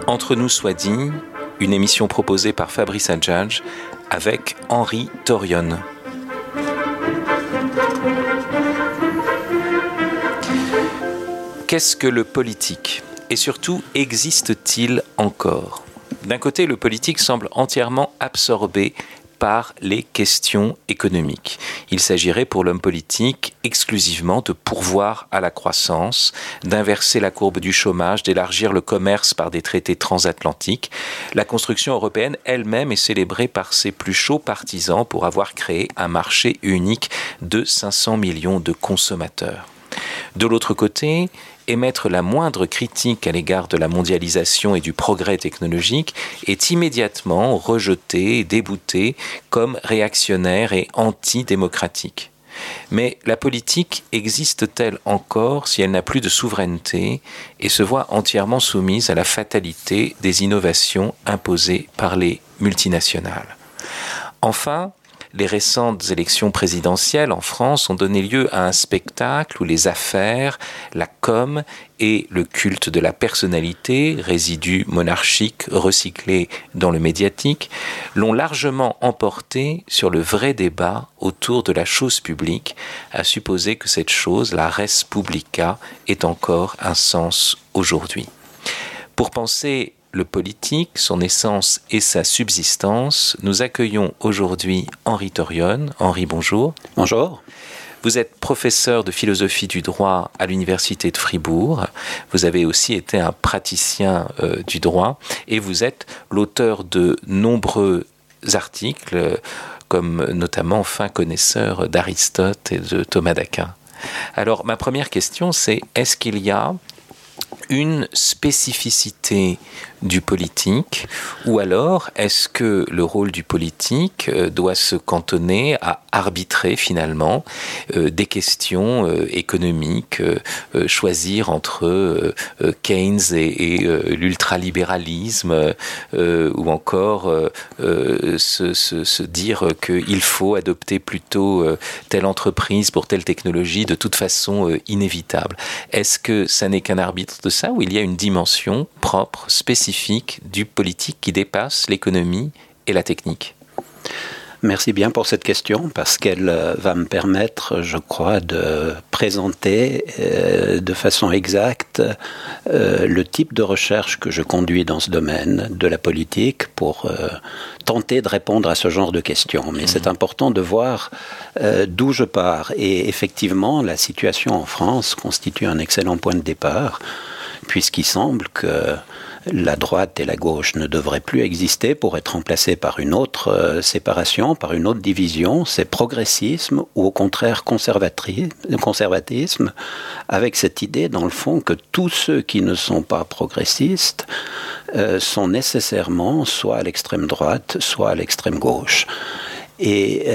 Entre nous soit dit, une émission proposée par Fabrice Adjadj avec Henri Thorion. Qu'est-ce que le politique ? Et surtout, existe-t-il encore ? D'un côté, le politique semble entièrement absorbé par les questions économiques. Il s'agirait pour l'homme politique exclusivement de pourvoir à la croissance, d'inverser la courbe du chômage, d'élargir le commerce par des traités transatlantiques. La construction européenne elle-même est célébrée par ses plus chauds partisans pour avoir créé un marché unique de 500 millions de consommateurs. De l'autre côté, émettre la moindre critique à l'égard de la mondialisation et du progrès technologique est immédiatement rejeté et débouté comme réactionnaire et antidémocratique. Mais la politique existe-t-elle encore si elle n'a plus de souveraineté et se voit entièrement soumise à la fatalité des innovations imposées par les multinationales ? Enfin, les récentes élections présidentielles en France ont donné lieu à un spectacle où les affaires, la com et le culte de la personnalité, résidus monarchiques recyclés dans le médiatique, l'ont largement emporté sur le vrai débat autour de la chose publique, à supposer que cette chose, la res publica, ait encore un sens aujourd'hui. Pour penser le politique, son essence et sa subsistance, nous accueillons aujourd'hui Henri Thorion. Henri, bonjour. Bonjour. Vous êtes professeur de philosophie du droit à l'Université de Fribourg. Vous avez aussi été un praticien du droit et vous êtes l'auteur de nombreux articles, comme notamment fin connaisseur d'Aristote et de Thomas d'Aquin. Alors, ma première question, c'est est-ce qu'il y a une spécificité du politique, ou alors est-ce que le rôle du politique doit se cantonner à arbitrer finalement des questions économiques, choisir entre Keynes et l'ultralibéralisme, ou encore se dire qu'il faut adopter plutôt telle entreprise pour telle technologie de toute façon inévitable. Est-ce que ça n'est qu'un arbitre de ça, ou il y a une dimension propre, spécifique du politique qui dépasse l'économie et la technique ? Merci bien pour cette question parce qu'elle va me permettre, je crois, de présenter de façon exacte le type de recherche que je conduis dans ce domaine de la politique pour tenter de répondre à ce genre de questions. Mais c'est important de voir d'où je pars. Et effectivement, la situation en France constitue un excellent point de départ puisqu'il semble que la droite et la gauche ne devraient plus exister pour être remplacées par une autre séparation, par une autre division. C'est progressisme ou au contraire conservatisme, avec cette idée dans le fond que tous ceux qui ne sont pas progressistes sont nécessairement soit à l'extrême droite, soit à l'extrême gauche. Et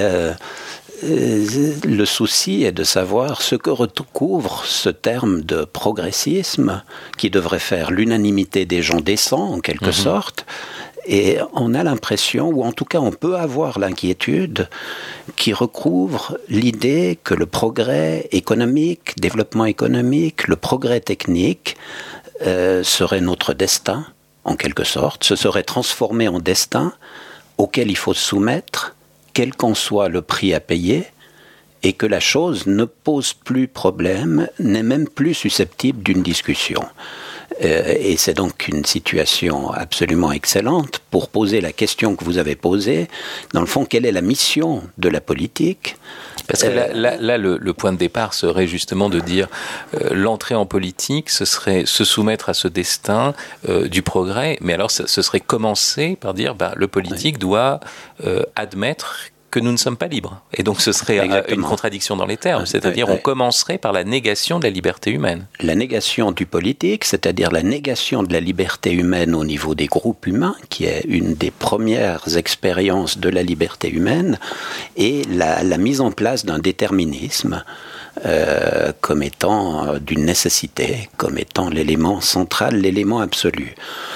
le souci est de savoir ce que recouvre ce terme de progressisme qui devrait faire l'unanimité des gens décents en quelque sorte. Et on a l'impression, ou en tout cas on peut avoir l'inquiétude, qui recouvre l'idée que le progrès économique, développement économique, le progrès technique serait notre destin en quelque sorte, se serait transformé en destin auquel il faut se soumettre, quel qu'en soit le prix à payer, et que la chose ne pose plus problème, n'est même plus susceptible d'une discussion. Et c'est donc une situation absolument excellente pour poser la question que vous avez posée. Dans le fond, quelle est la mission de la politique ? Parce que là le point de départ serait justement de dire l'entrée en politique, ce serait se soumettre à ce destin du progrès, mais alors ce serait commencer par dire le politique doit admettre que nous ne sommes pas libres. Et donc ce serait une contradiction dans les termes, c'est-à-dire on commencerait par la négation de la liberté humaine. La négation du politique, c'est-à-dire la négation de la liberté humaine au niveau des groupes humains, qui est une des premières expériences de la liberté humaine, et la mise en place d'un déterminisme comme étant d'une nécessité, comme étant l'élément central, l'élément absolu.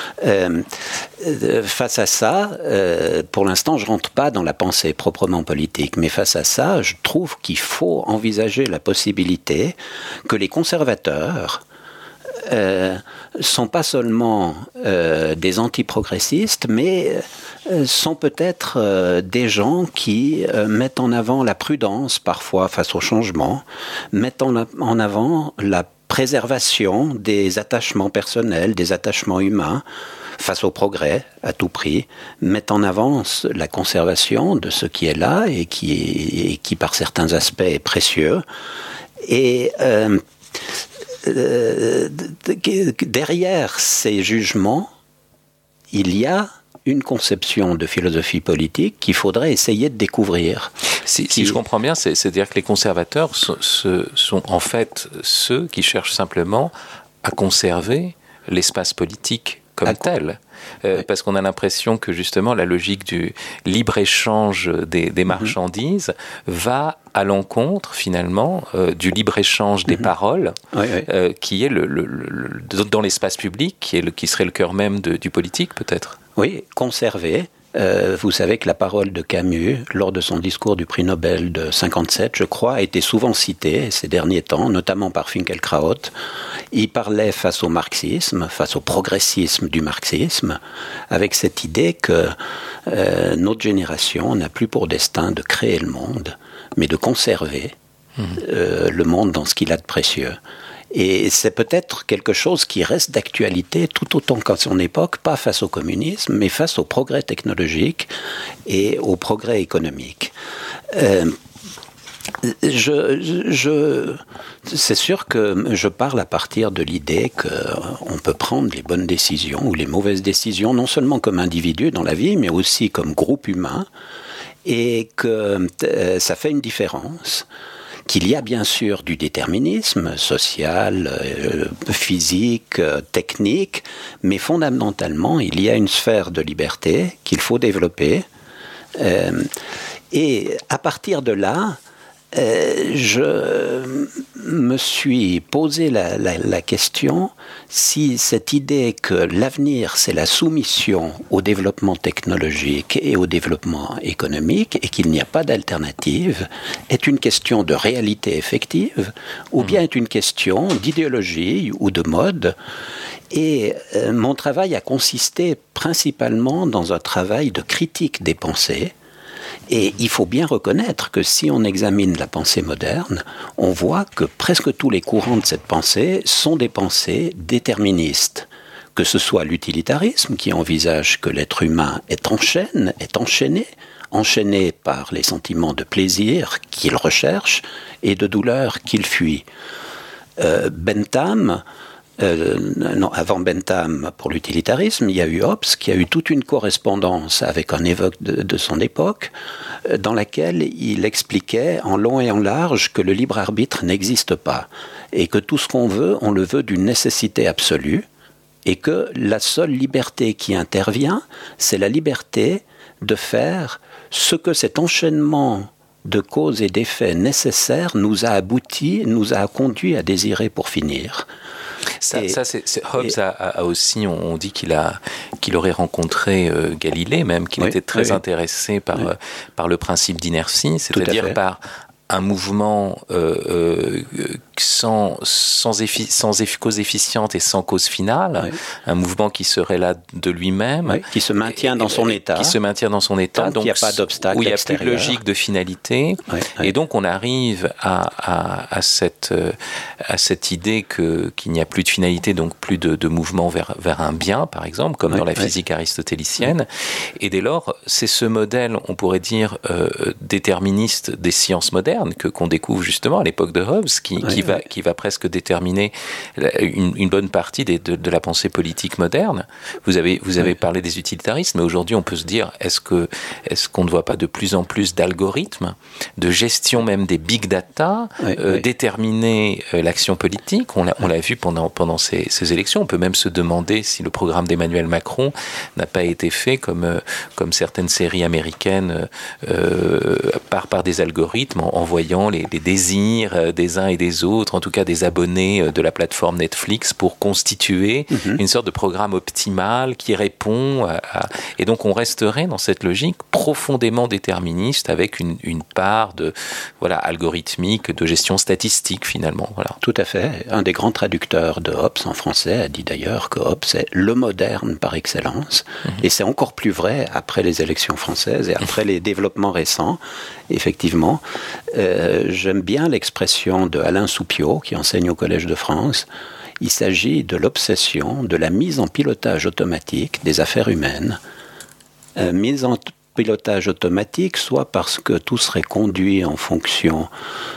Face à ça, pour l'instant, je ne rentre pas dans la pensée proprement politique, mais face à ça, je trouve qu'il faut envisager la possibilité que les conservateurs sont pas seulement des antiprogressistes, mais sont peut-être des gens qui mettent en avant la prudence parfois face au changement, mettent en avant la préservation des attachements personnels, des attachements humains face au progrès à tout prix, mettent en avant la conservation de ce qui est là et qui par certains aspects est précieux. Et derrière ces jugements, il y a une conception de philosophie politique qu'il faudrait essayer de découvrir. Si je comprends bien, c'est-à-dire que les conservateurs sont en fait ceux qui cherchent simplement à conserver l'espace politique comme tel. Parce qu'on a l'impression que justement la logique du libre-échange des marchandises va à l'encontre finalement du libre-échange des paroles, qui est dans l'espace public, qui serait le cœur même du politique peut-être. Oui, conserver. Vous savez que la parole de Camus, lors de son discours du prix Nobel de 57, je crois, a été souvent citée ces derniers temps, notamment par Finkielkraut. Il parlait face au marxisme, face au progressisme du marxisme, avec cette idée que notre génération n'a plus pour destin de créer le monde, mais de conserver le monde dans ce qu'il a de précieux. Et c'est peut-être quelque chose qui reste d'actualité tout autant qu'à son époque, pas face au communisme, mais face au progrès technologique et au progrès économique. C'est sûr que je parle à partir de l'idée qu'on peut prendre les bonnes décisions ou les mauvaises décisions, non seulement comme individu dans la vie, mais aussi comme groupe humain, et que ça fait une différence. Qu'il y a bien sûr du déterminisme social, physique, technique, mais fondamentalement, il y a une sphère de liberté qu'il faut développer. Et à partir de là, je me suis posé la question si cette idée que l'avenir c'est la soumission au développement technologique et au développement économique et qu'il n'y a pas d'alternative est une question de réalité effective ou bien est une question d'idéologie ou de mode. Et mon travail a consisté principalement dans un travail de critique des pensées. Et il faut bien reconnaître que si on examine la pensée moderne, on voit que presque tous les courants de cette pensée sont des pensées déterministes. Que ce soit l'utilitarisme qui envisage que l'être humain est enchaîné par les sentiments de plaisir qu'il recherche et de douleur qu'il fuit. Bentham... avant Bentham pour l'utilitarisme, il y a eu Hobbes qui a eu toute une correspondance avec un évêque de son époque dans laquelle il expliquait en long et en large que le libre arbitre n'existe pas et que tout ce qu'on veut, on le veut d'une nécessité absolue et que la seule liberté qui intervient, c'est la liberté de faire ce que cet enchaînement de causes et d'effets nécessaires nous a conduit à désirer pour finir. Hobbes a aussi, on dit qu'il aurait rencontré Galilée même, qu'il était très intéressé par le principe d'inertie, c'est-à-dire par un mouvement sans cause efficiente et sans cause finale, un mouvement qui serait là de lui-même, qui se maintient dans son état, donc il n'y a pas d'obstacle où il n'y a extérieur. plus de logique de finalité, et donc on arrive à cette idée qu'il n'y a plus de finalité, donc plus de mouvement vers un bien, par exemple, comme dans la physique aristotélicienne, et dès lors, c'est ce modèle, on pourrait dire, déterministe des sciences modernes, qu'on découvre justement à l'époque de Hobbes, qui va presque déterminer une bonne partie de la pensée politique moderne. Vous avez parlé des utilitaristes, mais aujourd'hui on peut se dire, est-ce qu'on ne voit pas de plus en plus d'algorithmes, de gestion même des big data, déterminer l'action politique? On l'a vu pendant ces élections. On peut même se demander si le programme d'Emmanuel Macron n'a pas été fait comme certaines séries américaines par des algorithmes en en voyant les désirs des uns et des autres, en tout cas des abonnés de la plateforme Netflix, pour constituer une sorte de programme optimal qui répond à... Et donc on resterait dans cette logique profondément déterministe avec une part de algorithmique, de gestion statistique finalement. Voilà. Tout à fait. Un des grands traducteurs de Hobbes en français a dit d'ailleurs que Hobbes est le moderne par excellence. Et c'est encore plus vrai après les élections françaises et après les développements récents. Effectivement, j'aime bien l'expression de Alain Soupiot, qui enseigne au Collège de France. Il s'agit de l'obsession de la mise en pilotage automatique des affaires humaines. Mise en pilotage automatique, soit parce que tout serait conduit en fonction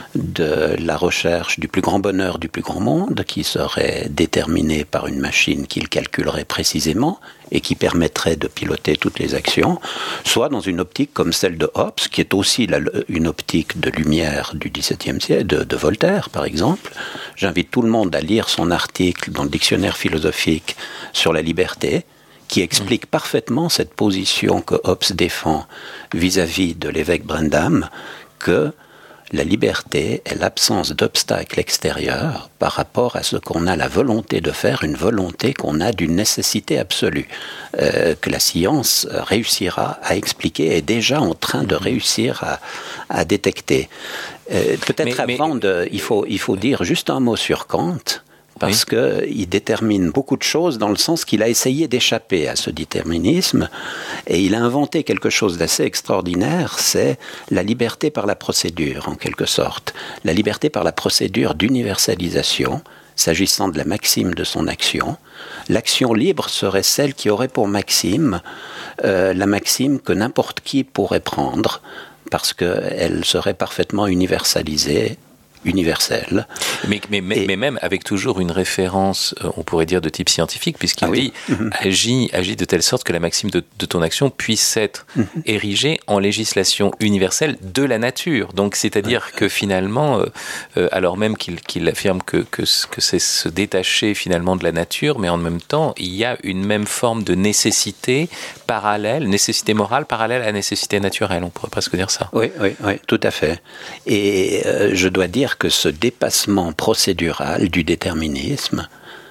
de la recherche du plus grand bonheur du plus grand monde, qui serait déterminé par une machine qu'il calculerait précisément et qui permettrait de piloter toutes les actions, soit dans une optique comme celle de Hobbes, qui est aussi une optique de lumière du XVIIe siècle, de Voltaire par exemple. J'invite tout le monde à lire son article dans le dictionnaire philosophique sur la liberté, qui explique parfaitement cette position que Hobbes défend vis-à-vis de l'évêque Brendam, que la liberté est l'absence d'obstacles extérieurs par rapport à ce qu'on a la volonté de faire, une volonté qu'on a d'une nécessité absolue, que la science réussira à expliquer, est déjà en train de réussir à détecter. Peut-être il faut dire juste un mot sur Kant, parce qu'il détermine beaucoup de choses dans le sens qu'il a essayé d'échapper à ce déterminisme et il a inventé quelque chose d'assez extraordinaire, c'est la liberté par la procédure en quelque sorte. La liberté par la procédure d'universalisation, s'agissant de la maxime de son action. L'action libre serait celle qui aurait pour maxime la maxime que n'importe qui pourrait prendre parce qu'elle serait parfaitement universalisée, universelle. Mais même avec toujours une référence, on pourrait dire de type scientifique, puisqu'il dit agis de telle sorte que la maxime de ton action puisse être érigée en législation universelle de la nature. Donc c'est-à-dire que finalement, alors même qu'il affirme que c'est se détacher finalement de la nature, mais en même temps, il y a une même forme de nécessité parallèle, nécessité morale parallèle à la nécessité naturelle, on pourrait presque dire ça. Oui, tout à fait. Et je dois dire que ce dépassement procédural du déterminisme,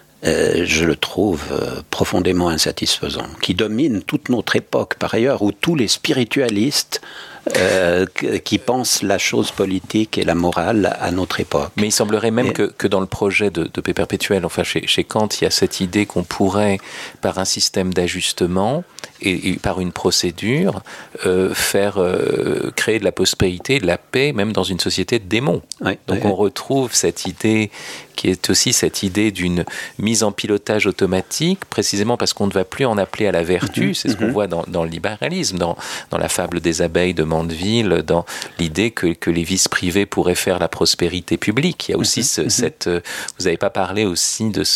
je le trouve profondément insatisfaisant, qui domine toute notre époque par ailleurs, où tous les spiritualistes qui pensent la chose politique et la morale à notre époque. Mais il semblerait même que dans le projet de paix perpétuelle, enfin chez Kant, il y a cette idée qu'on pourrait, par un système d'ajustement et par une procédure, créer de la prospérité, de la paix, même dans une société de démons. Donc on retrouve cette idée qui est aussi cette idée d'une mise en pilotage automatique, précisément parce qu'on ne va plus en appeler à la vertu, c'est ce qu'on voit dans le libéralisme, dans la fable des abeilles de Mandeville, dans l'idée que les vices privés pourraient faire la prospérité publique. Il y a aussi vous n'avez pas parlé aussi de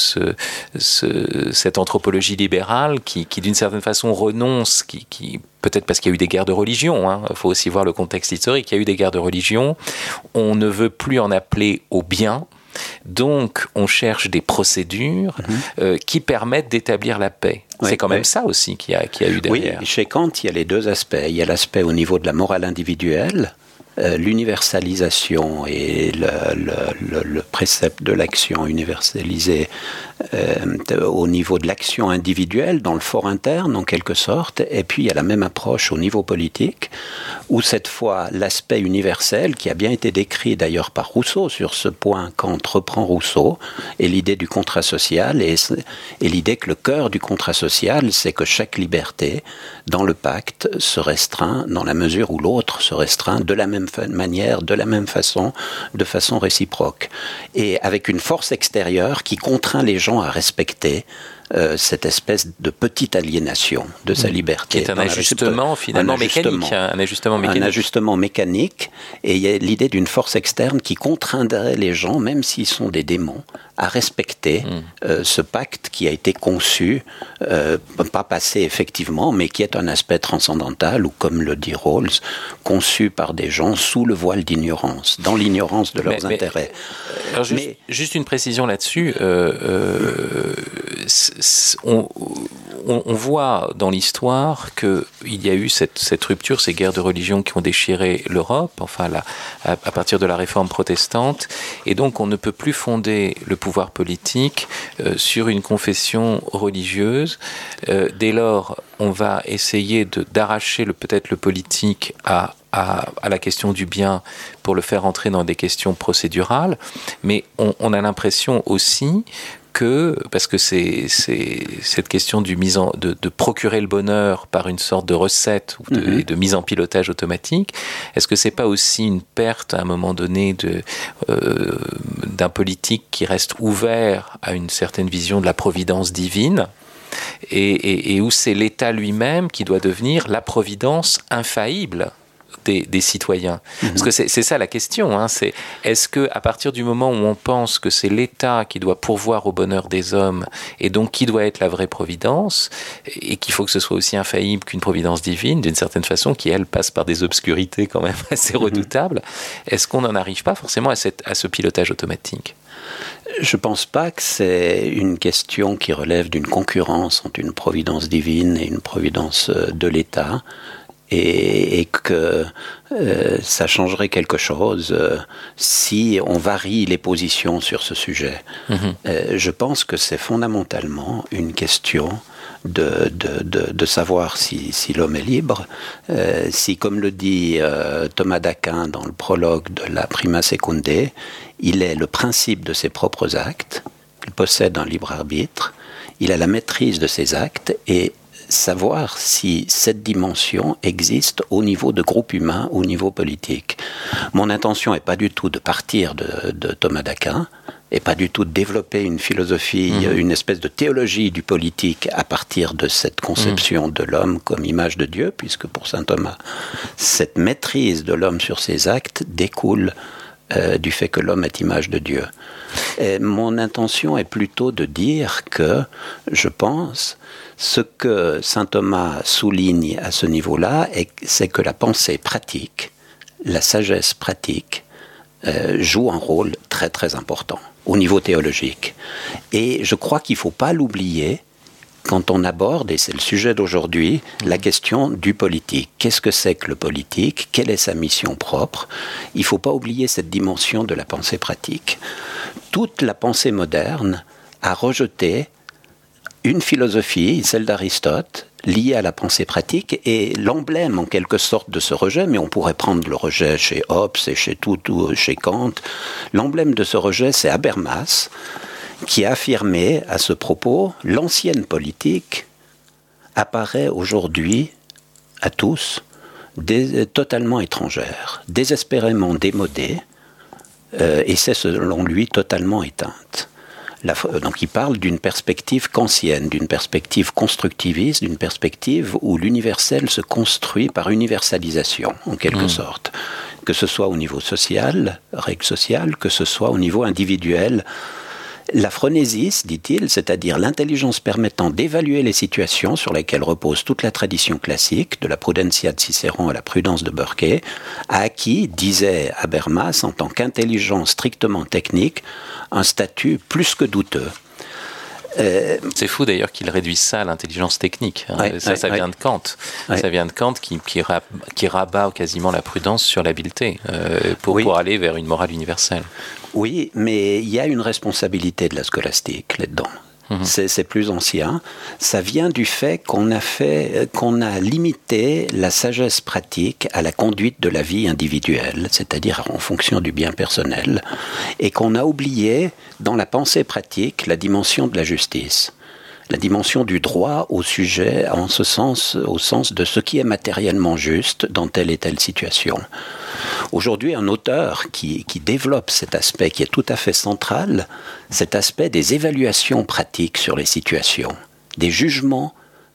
cette anthropologie libérale qui d'une certaine façon renonce, qui peut-être parce qu'il y a eu des guerres de religion, il faut aussi voir le contexte historique, il y a eu des guerres de religion, on ne veut plus en appeler au bien. Donc, on cherche des procédures qui permettent d'établir la paix. C'est quand même ça aussi qu'il y a eu derrière. Oui, chez Kant, il y a les deux aspects. Il y a l'aspect au niveau de la morale individuelle, l'universalisation et le précepte de l'action universalisée au niveau de l'action individuelle, dans le fort interne en quelque sorte, et puis il y a la même approche au niveau politique, où cette fois l'aspect universel, qui a bien été décrit d'ailleurs par Rousseau sur ce point, Kant reprend Rousseau, et l'idée du contrat social, et l'idée que le cœur du contrat social, c'est que chaque liberté dans le pacte se restreint dans la mesure où l'autre se restreint de la même manière, de la même façon, de façon réciproque. Et avec une force extérieure qui contraint les gens à respecter cette espèce de petite aliénation de sa liberté. Qui est un ajustement finalement mécanique. Un ajustement mécanique. Et il y a l'idée d'une force externe qui contraindrait les gens, même s'ils sont des démons, à respecter ce pacte qui a été conçu, pas passé effectivement, mais qui est un aspect transcendantal, ou comme le dit Rawls, conçu par des gens sous le voile d'ignorance, dans l'ignorance de leurs intérêts. Alors juste une précision là-dessus, on voit dans l'histoire qu'il y a eu cette rupture, ces guerres de religion qui ont déchiré l'Europe, enfin à partir de la réforme protestante, et donc on ne peut plus fonder le pouvoir politique sur une confession religieuse. Dès lors, on va essayer d'arracher peut-être le politique à la question du bien pour le faire entrer dans des questions procédurales, mais on a l'impression aussi parce que c'est cette question de procurer le bonheur par une sorte de recette et de mise en pilotage automatique, est-ce que c'est pas aussi une perte à un moment donné d'un politique qui reste ouvert à une certaine vision de la providence divine et où c'est l'État lui-même qui doit devenir la providence infaillible des citoyens. Parce que c'est ça la question, hein, c'est est-ce que à partir du moment où on pense que c'est l'État qui doit pourvoir au bonheur des hommes et donc qui doit être la vraie providence et qu'il faut que ce soit aussi infaillible qu'une providence divine d'une certaine façon qui elle passe par des obscurités quand même assez redoutables, est-ce qu'on n'en arrive pas forcément à ce pilotage automatique? Je ne pense pas que c'est une question qui relève d'une concurrence entre une providence divine et une providence de l'État. Et que ça changerait quelque chose si on varie les positions sur ce sujet. Je pense que c'est fondamentalement une question de savoir si l'homme est libre, si, comme le dit Thomas d'Aquin dans le prologue de la Prima Secundae, il est le principe de ses propres actes, il possède un libre arbitre, il a la maîtrise de ses actes et savoir si cette dimension existe au niveau de groupe humain, au niveau politique. Mon intention n'est pas du tout de partir de Thomas d'Aquin, et pas du tout de développer une philosophie, une espèce de théologie du politique à partir de cette conception de l'homme comme image de Dieu, puisque pour saint Thomas, cette maîtrise de l'homme sur ses actes découle du fait que l'homme est image de Dieu. Et mon intention est plutôt de dire que, je pense, ce que saint Thomas souligne à ce niveau-là, c'est que la pensée pratique, la sagesse pratique, joue un rôle très très important au niveau théologique. Et je crois qu'il ne faut pas l'oublier quand on aborde, et c'est le sujet d'aujourd'hui, la question du politique. Qu'est-ce que c'est que le politique? Quelle est sa mission propre? Il ne faut pas oublier cette dimension de la pensée pratique. Toute la pensée moderne a rejeté une philosophie, celle d'Aristote, liée à la pensée pratique, et l'emblème en quelque sorte de ce rejet, mais on pourrait prendre le rejet chez Hobbes et chez Kant, l'emblème de ce rejet, c'est Habermas, qui a affirmé à ce propos, l'ancienne politique apparaît aujourd'hui à tous totalement étrangère, désespérément démodée, et c'est selon lui totalement éteinte. Donc il parle d'une perspective kantienne, d'une perspective constructiviste, d'une perspective où l'universel se construit par universalisation, en quelque sorte. Que ce soit au niveau social, règles sociales, que ce soit au niveau individuel. La phronésis, dit-il, c'est-à-dire l'intelligence permettant d'évaluer les situations sur lesquelles repose toute la tradition classique, de la prudentia de Cicéron à la prudence de Burke, a acquis, disait Habermas, en tant qu'intelligence strictement technique, un statut plus que douteux. C'est fou d'ailleurs qu'il réduise ça à l'intelligence technique. Ça vient de Kant. Ça vient de Kant qui rabat quasiment la prudence sur l'habileté pour aller vers une morale universelle. Oui, mais il y a une responsabilité de la scolastique là-dedans. C'est plus ancien. Ça vient du fait qu'on a limité la sagesse pratique à la conduite de la vie individuelle, c'est-à-dire en fonction du bien personnel, et qu'on a oublié dans la pensée pratique la dimension de la justice, la dimension du droit au sujet, au sens de ce qui est matériellement juste dans telle et telle situation. Aujourd'hui, un auteur qui développe cet aspect qui est tout à fait central, cet aspect des évaluations pratiques sur les situations, des jugements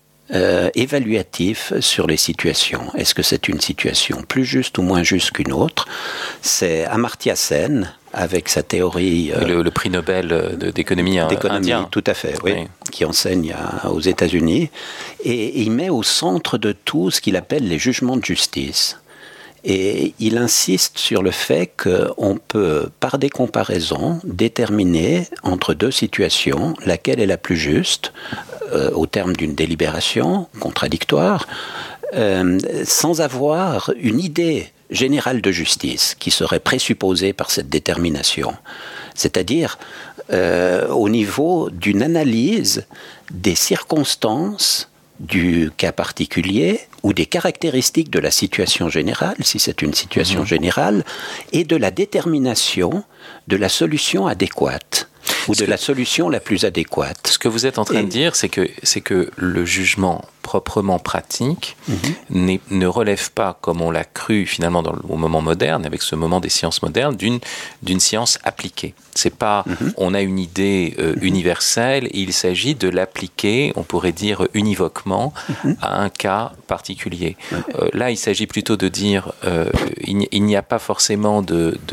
évaluatifs sur les situations. Est-ce que c'est une situation plus juste ou moins juste qu'une autre? C'est Amartya Sen, avec sa théorie... le prix Nobel d'économie indien. Tout à fait, oui, qui enseigne aux États-Unis. Et il met au centre de tout ce qu'il appelle les jugements de justice. Et il insiste sur le fait qu'on peut, par des comparaisons, déterminer entre deux situations laquelle est la plus juste, au terme d'une délibération contradictoire, sans avoir une idée générale de justice qui serait présupposée par cette détermination. C'est-à-dire au niveau d'une analyse des circonstances du cas particulier ou des caractéristiques de la situation générale, si c'est une situation générale, et de la détermination de la solution adéquate ou de la solution la plus adéquate. Ce que vous êtes en train de dire, c'est que le jugement proprement pratique ne relève pas, comme on l'a cru finalement au moment moderne, avec ce moment des sciences modernes, d'une science appliquée. C'est pas, on a une idée universelle et il s'agit de l'appliquer, on pourrait dire univoquement, à un cas particulier. Là, il s'agit plutôt de dire, il n'y a pas forcément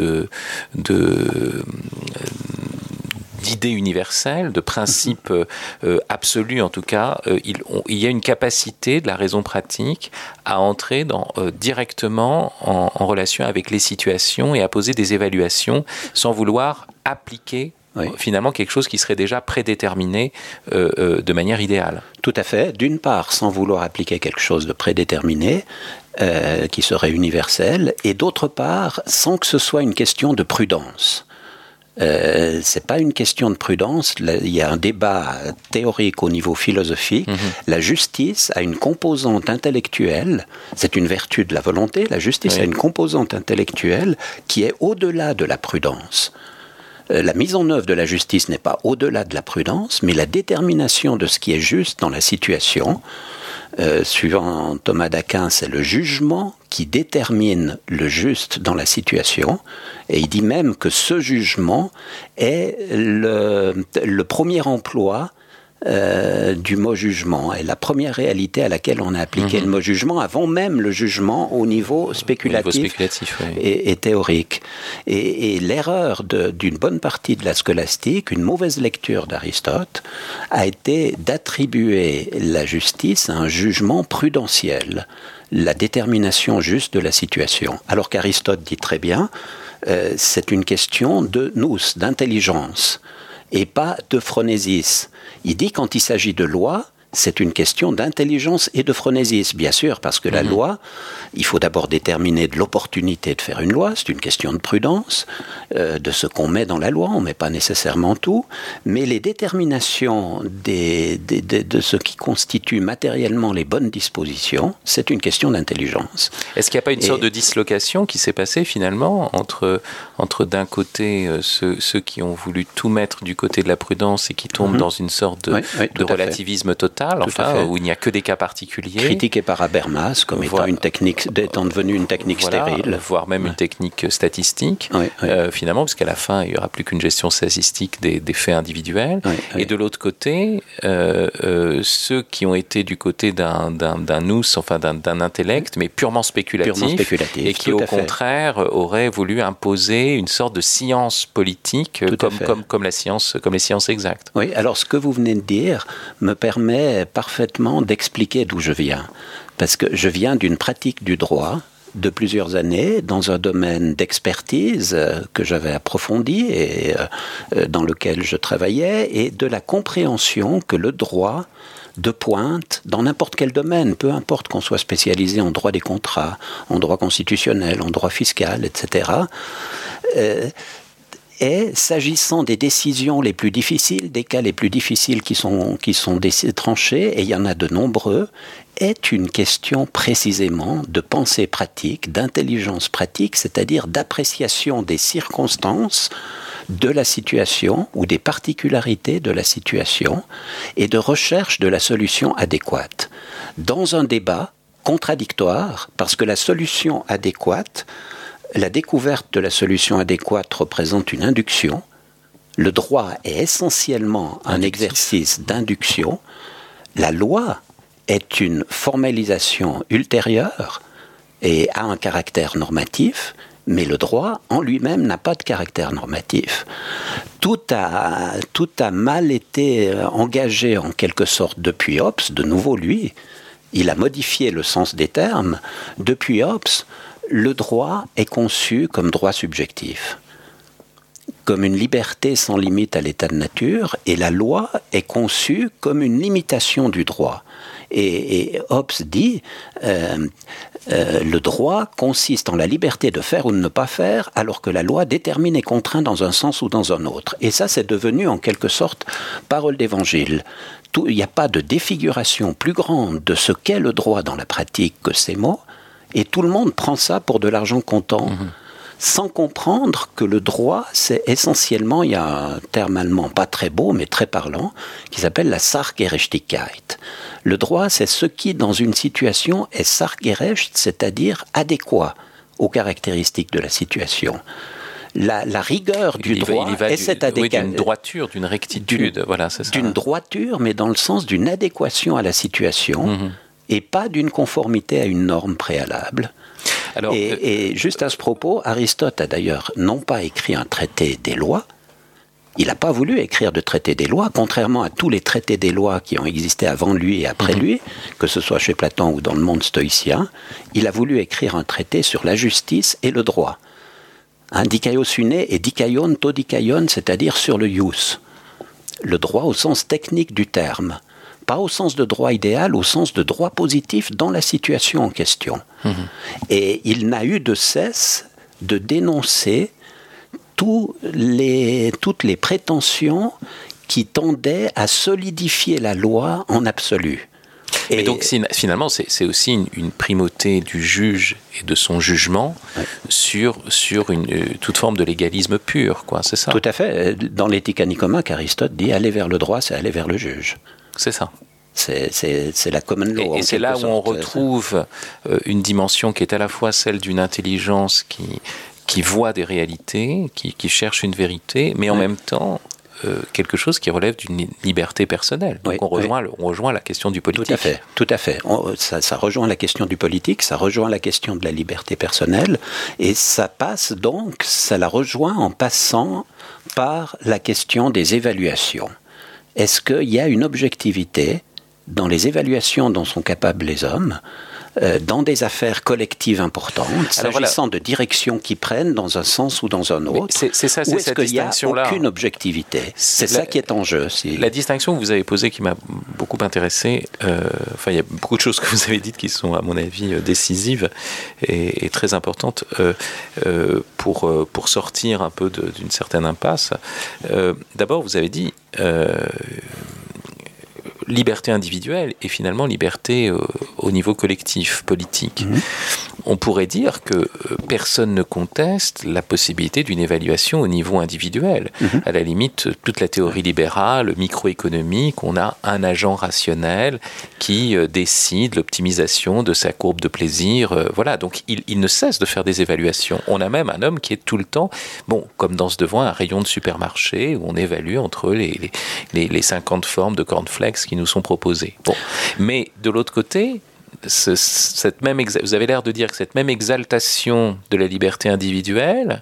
d'idée universelle, de principe absolu en tout cas, il y a une capacité de la raison pratique à entrer directement en relation avec les situations et à poser des évaluations sans vouloir appliquer finalement quelque chose qui serait déjà prédéterminé de manière idéale. Tout à fait. D'une part, sans vouloir appliquer quelque chose de prédéterminé, qui serait universel, et d'autre part, sans que ce soit une question de prudence. C'est pas une question de prudence. Il y a un débat théorique au niveau philosophique. La justice a une composante intellectuelle. C'est une vertu de la volonté. La justice a une composante intellectuelle qui est au-delà de la prudence. La mise en œuvre de la justice n'est pas au-delà de la prudence, mais la détermination de ce qui est juste dans la situation. Suivant Thomas d'Aquin, c'est le jugement qui détermine le juste dans la situation, et il dit même que ce jugement est le premier emploi du mot jugement, est la première réalité à laquelle on a appliqué le mot jugement, avant même le jugement au niveau spéculatif, et théorique. Et l'erreur d'une bonne partie de la scolastique, une mauvaise lecture d'Aristote, a été d'attribuer la justice à un jugement prudentiel, la détermination juste de la situation. Alors qu'Aristote dit très bien, c'est une question de nous, d'intelligence, et pas de phronésis. Il dit quand il s'agit de loi, c'est une question d'intelligence et de phronésis, bien sûr, parce que la loi, il faut d'abord déterminer de l'opportunité de faire une loi, c'est une question de prudence, de ce qu'on met dans la loi, on ne met pas nécessairement tout, mais les déterminations de ce qui constitue matériellement les bonnes dispositions, c'est une question d'intelligence. Est-ce qu'il n'y a pas une sorte de dislocation qui s'est passée finalement entre d'un côté ceux qui ont voulu tout mettre du côté de la prudence et qui tombent dans une sorte de relativisme total, où il n'y a que des cas particuliers. Critiqué par Habermas comme étant devenu une technique stérile. Voire même une technique statistique, finalement, parce qu'à la fin, il n'y aura plus qu'une gestion statistique des faits individuels. Et de l'autre côté, ceux qui ont été du côté d'un nous, enfin d'un intellect, mais purement spéculatif, et qui au contraire auraient voulu imposer une sorte de science politique comme les sciences exactes. Oui, alors ce que vous venez de dire me permet parfaitement d'expliquer d'où je viens. Parce que je viens d'une pratique du droit de plusieurs années dans un domaine d'expertise que j'avais approfondi et dans lequel je travaillais, et de la compréhension que le droit de pointe dans n'importe quel domaine, peu importe qu'on soit spécialisé en droit des contrats, en droit constitutionnel, en droit fiscal, etc., et s'agissant des décisions les plus difficiles, des cas les plus difficiles qui sont tranchés, et il y en a de nombreux, est une question précisément de pensée pratique, d'intelligence pratique, c'est-à-dire d'appréciation des circonstances de la situation ou des particularités de la situation et de recherche de la solution adéquate. Dans un débat contradictoire, parce que la solution adéquate, la découverte de la solution adéquate représente une induction. Le droit est essentiellement un exercice d'induction. La loi est une formalisation ultérieure et a un caractère normatif, mais le droit en lui-même n'a pas de caractère normatif. Tout a mal été engagé en quelque sorte depuis Hobbes. De nouveau, lui, il a modifié le sens des termes. Depuis Hobbes, Le droit est conçu comme droit subjectif, comme une liberté sans limite à l'état de nature, et la loi est conçue comme une limitation du droit. Et Hobbes dit le droit consiste en la liberté de faire ou de ne pas faire, alors que la loi détermine et contraint dans un sens ou dans un autre. Et ça, c'est devenu en quelque sorte parole d'évangile. Il n'y a pas de défiguration plus grande de ce qu'est le droit dans la pratique que ces mots, et tout le monde prend ça pour de l'argent comptant. Sans comprendre que le droit, c'est essentiellement, il y a un terme allemand pas très beau, mais très parlant, qui s'appelle la Sachgerechtigkeit. Le droit, c'est ce qui, dans une situation, est sachgerecht, c'est-à-dire adéquat aux caractéristiques de la situation. La rigueur du droit est cette adéquation. Oui, d'une droiture, d'une rectitude, voilà, c'est ça. D'une droiture, mais dans le sens d'une adéquation à la situation, et pas d'une conformité à une norme préalable. Alors, et juste à ce propos, Aristote a d'ailleurs non pas écrit un traité des lois, il n'a pas voulu écrire de traité des lois, contrairement à tous les traités des lois qui ont existé avant lui et après lui, que ce soit chez Platon ou dans le monde stoïcien. Il a voulu écrire un traité sur la justice et le droit. Dikaiosune et dikaion to dikaion, c'est-à-dire sur le ius. Le droit au sens technique du terme. Pas au sens de droit idéal, au sens de droit positif dans la situation en question. Et il n'a eu de cesse de dénoncer toutes les prétentions qui tendaient à solidifier la loi en absolu. Mais donc finalement, c'est aussi une primauté du juge et de son jugement sur toute forme de légalisme pur, quoi, c'est ça? Tout à fait. Dans l'Éthique à Nicomaque, Aristote dit « aller vers le droit, c'est aller vers le juge ». C'est ça. C'est la common law. Et c'est là où on retrouve une dimension qui est à la fois celle d'une intelligence qui voit des réalités, qui cherche une vérité, mais en même temps quelque chose qui relève d'une liberté personnelle. Donc on rejoint la question du politique. Tout à fait. Ça rejoint la question du politique, ça rejoint la question de la liberté personnelle, et ça la rejoint en passant par la question des évaluations. Est-ce qu'il y a une objectivité dans les évaluations dont sont capables les hommes, dans des affaires collectives importantes, s'agissant de directions qui prennent dans un sens ou dans un autre, c'est ça, ou est-ce qu'il n'y a aucune objectivité? C'est ça qui est en jeu. La distinction que vous avez posée qui m'a beaucoup intéressé, il y a beaucoup de choses que vous avez dites qui sont, à mon avis, décisives et très importantes pour sortir un peu d'une certaine impasse. D'abord, vous avez dit liberté individuelle et finalement liberté au niveau collectif, politique. On pourrait dire que personne ne conteste la possibilité d'une évaluation au niveau individuel. À la limite, toute la théorie libérale, microéconomique, on a un agent rationnel qui décide l'optimisation de sa courbe de plaisir. Voilà, donc il ne cesse de faire des évaluations. On a même un homme qui est tout le temps, comme dans ce devant un rayon de supermarché où on évalue entre les 50 formes de cornflakes qui nous sont proposées. Mais de l'autre côté, vous avez l'air de dire que cette même exaltation de la liberté individuelle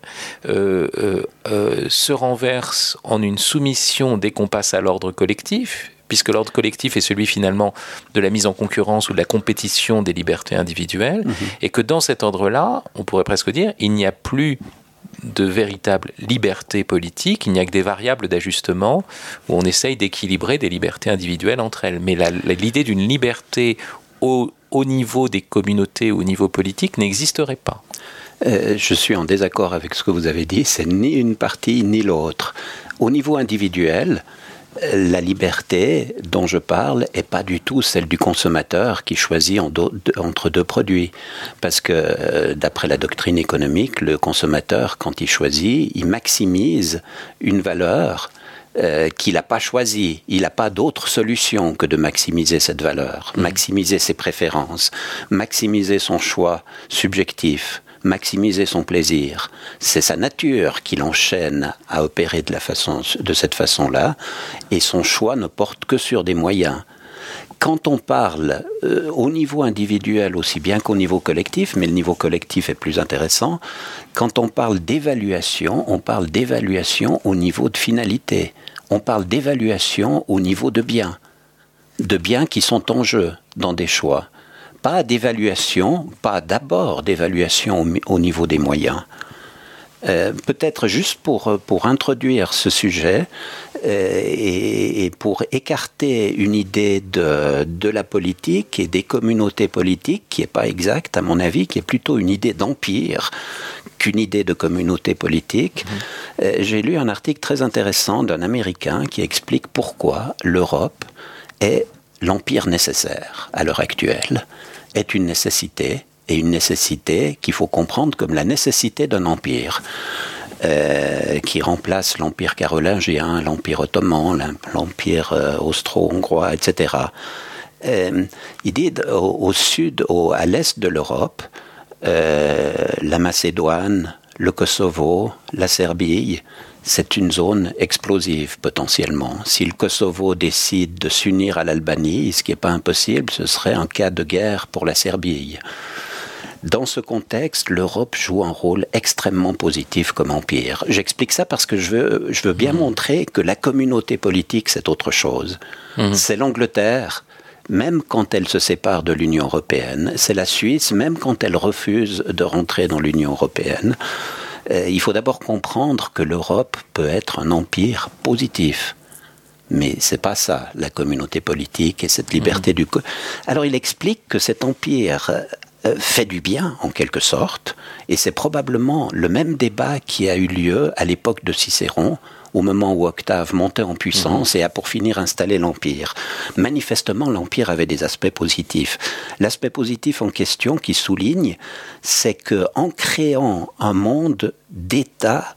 se renverse en une soumission dès qu'on passe à l'ordre collectif, puisque l'ordre collectif est celui finalement de la mise en concurrence ou de la compétition des libertés individuelles, et que dans cet ordre-là, on pourrait presque dire, il n'y a plus de véritable liberté politique, il n'y a que des variables d'ajustement où on essaye d'équilibrer des libertés individuelles entre elles. Mais l'idée d'une liberté au niveau des communautés, au niveau politique, n'existerait pas. Je suis en désaccord avec ce que vous avez dit, c'est ni une partie ni l'autre. Au niveau individuel, la liberté dont je parle n'est pas du tout celle du consommateur qui choisit entre deux produits. Parce que d'après la doctrine économique, le consommateur, quand il choisit, il maximise une valeur qu'il n'a pas choisie. Il n'a pas d'autre solution que de maximiser cette valeur, maximiser ses préférences, maximiser son choix subjectif, maximiser son plaisir. C'est sa nature qui l'enchaîne à opérer de cette façon-là, et son choix ne porte que sur des moyens. Quand on parle au niveau individuel aussi bien qu'au niveau collectif, mais le niveau collectif est plus intéressant, quand on parle d'évaluation, on parle d'évaluation au niveau de finalité. On parle d'évaluation au niveau de biens qui sont en jeu dans des choix. pas d'abord d'évaluation au niveau des moyens. Peut-être juste pour introduire ce sujet et pour écarter une idée de la politique et des communautés politiques qui n'est pas exacte à mon avis, qui est plutôt une idée d'empire qu'une idée de communauté politique. J'ai lu un article très intéressant d'un Américain qui explique pourquoi l'Europe est l'empire nécessaire à l'heure actuelle, est une nécessité, et une nécessité qu'il faut comprendre comme la nécessité d'un empire qui remplace l'empire carolingien, l'empire ottoman, l'empire austro-hongrois, etc. Il dit au sud, à l'est de l'Europe, la Macédoine, le Kosovo, la Serbie, c'est une zone explosive potentiellement. Si le Kosovo décide de s'unir à l'Albanie, ce qui n'est pas impossible, ce serait un cas de guerre pour la Serbie. Dans ce contexte, l'Europe joue un rôle extrêmement positif comme empire. J'explique ça parce que je veux bien montrer que la communauté politique, c'est autre chose. C'est l'Angleterre, même quand elle se sépare de l'Union européenne. C'est la Suisse, même quand elle refuse de rentrer dans l'Union européenne. Il faut d'abord comprendre que l'Europe peut être un empire positif. Mais c'est pas ça, la communauté politique et cette liberté du... Alors il explique que cet empire fait du bien, en quelque sorte, et c'est probablement le même débat qui a eu lieu à l'époque de Cicéron, au moment où Octave montait en puissance et a pour finir installé l'Empire. Manifestement, l'Empire avait des aspects positifs. L'aspect positif en question qui souligne, c'est qu'en créant un monde d'États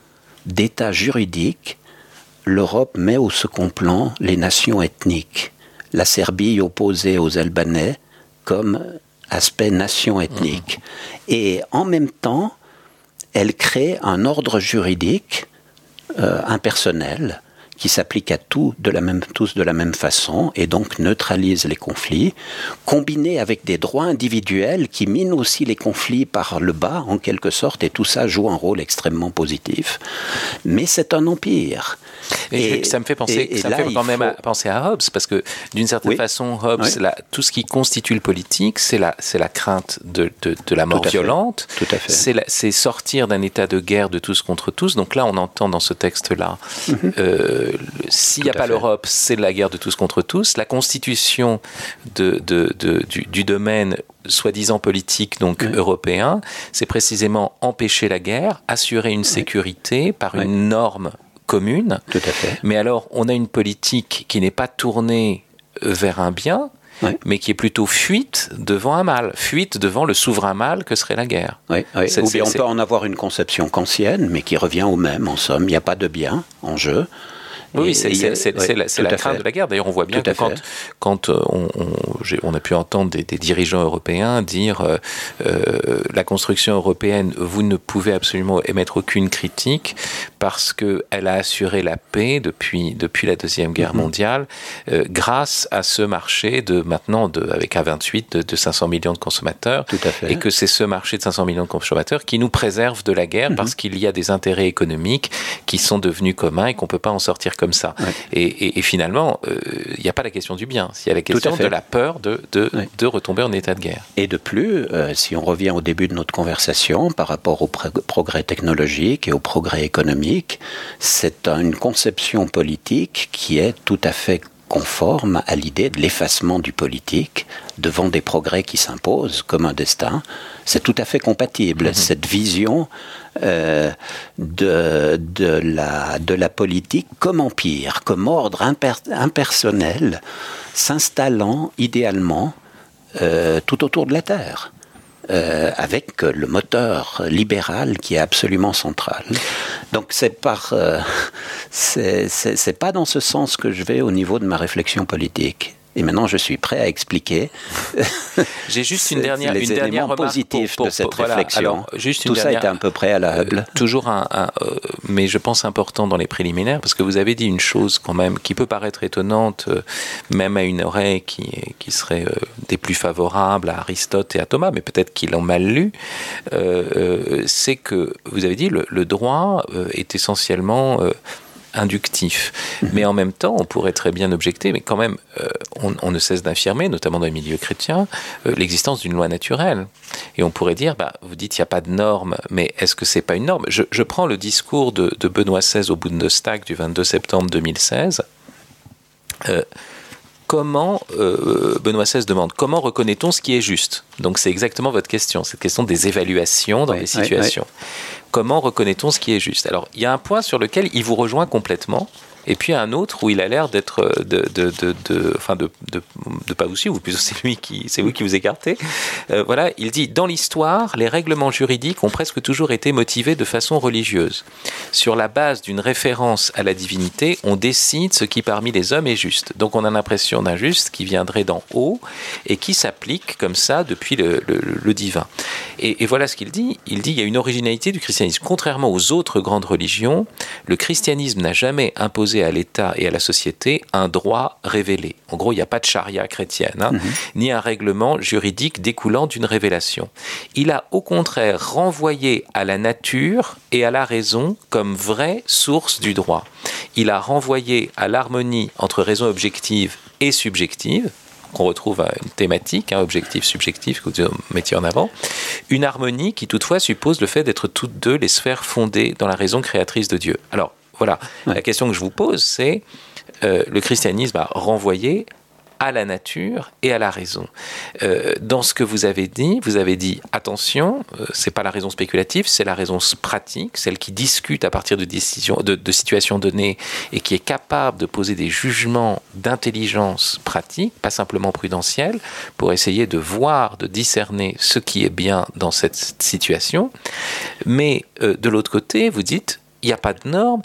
juridiques, l'Europe met au second plan les nations ethniques. La Serbie opposée aux Albanais comme aspect nation ethnique. Et en même temps, elle crée un ordre juridique impersonnel qui s'applique à tous de la même façon et donc neutralise les conflits, combiné avec des droits individuels qui minent aussi les conflits par le bas en quelque sorte, et tout ça joue un rôle extrêmement positif. Mais c'est un empire. Et ça me fait penser, penser à Hobbes, parce que d'une certaine façon, Hobbes, tout ce qui constitue le politique, c'est la crainte de la mort violente. Tout à fait. C'est sortir d'un état de guerre de tous contre tous. Donc là, on entend dans ce texte-là, s'il n'y a pas l'Europe, c'est la guerre de tous contre tous. La constitution du domaine soi-disant politique, donc européen, c'est précisément empêcher la guerre, assurer une sécurité par une norme commune. Tout à fait. Mais alors, on a une politique qui n'est pas tournée vers un bien, mais qui est plutôt fuite devant un mal, fuite devant le souverain mal que serait la guerre. Ou bien on peut en avoir une conception kantienne, mais qui revient au même, en somme. Il n'y a pas de bien en jeu. Oui, c'est la crainte de la guerre. D'ailleurs, on voit bien que quand on a pu entendre des dirigeants européens dire la construction européenne, vous ne pouvez absolument émettre aucune critique parce qu'elle a assuré la paix depuis la Deuxième Guerre mondiale grâce à ce marché avec A28 de 500 millions de consommateurs. Tout à fait. Et que c'est ce marché de 500 millions de consommateurs qui nous préserve de la guerre parce qu'il y a des intérêts économiques qui sont devenus communs et qu'on ne peut pas en sortir comme ça. Et finalement, il n'y a pas la question du bien, il y a la question de la peur de retomber en état de guerre. Et de plus, si on revient au début de notre conversation par rapport au progrès technologique et au progrès économique, c'est une conception politique qui est tout à fait conforme à l'idée de l'effacement du politique devant des progrès qui s'imposent comme un destin. C'est tout à fait compatible. Cette vision de la politique comme empire, comme ordre impersonnel, s'installant idéalement tout autour de la Terre. Avec le moteur libéral qui est absolument central. Donc c'est pas dans ce sens que je vais au niveau de ma réflexion politique. Et maintenant, je suis prêt à expliquer. J'ai juste une dernière remarque positive de cette réflexion. Alors, tout ça est un peu préalable. Toujours mais je pense important dans les préliminaires, parce que vous avez dit une chose quand même qui peut paraître étonnante, même à une oreille qui serait des plus favorables à Aristote et à Thomas, mais peut-être qu'ils l'ont mal lu. C'est que vous avez dit le droit est essentiellement inductif. Mais en même temps, on pourrait très bien objecter, mais quand même, on ne cesse d'affirmer, notamment dans les milieux chrétiens, l'existence d'une loi naturelle. Et on pourrait dire, vous dites qu'il n'y a pas de norme, mais est-ce que c'est pas une norme ? Je prends le discours de Benoît XVI au Bundestag du 22 septembre 2016. Benoît XVI demande, comment reconnaît-on ce qui est juste ? Donc c'est exactement votre question, cette question des évaluations dans les situations. Comment reconnaît-on ce qui est juste ? Alors il y a un point sur lequel il vous rejoint complètement, et puis un autre où il a l'air d'être de pas vous suivre, ou plutôt c'est vous qui vous écartez. Voilà, il dit, dans l'histoire, les règlements juridiques ont presque toujours été motivés de façon religieuse. Sur la base d'une référence à la divinité, on décide ce qui parmi les hommes est juste. Donc on a l'impression d'un juste qui viendrait d'en haut et qui s'applique comme ça depuis le divin. Et voilà ce qu'il dit. Il dit, il y a une originalité du christianisme. Contrairement aux autres grandes religions, le christianisme n'a jamais imposé à l'État et à la société un droit révélé. En gros, il n'y a pas de charia chrétienne, ni un règlement juridique découlant d'une révélation. Il a au contraire renvoyé à la nature et à la raison comme vraie source du droit. Il a renvoyé à l'harmonie entre raison objective et subjective, qu'on retrouve à une thématique, objectif-subjectif, que vous mettiez en avant, une harmonie qui toutefois suppose le fait d'être toutes deux les sphères fondées dans la raison créatrice de Dieu. Alors, voilà, la question que je vous pose, c'est le christianisme a renvoyé à la nature et à la raison. Dans ce que vous avez dit, attention, c'est pas la raison spéculative, c'est la raison pratique, celle qui discute à partir de décisions, de situations données et qui est capable de poser des jugements d'intelligence pratique, pas simplement prudentielle, pour essayer de voir, de discerner ce qui est bien dans cette situation. Mais de l'autre côté, vous dites, il n'y a pas de normes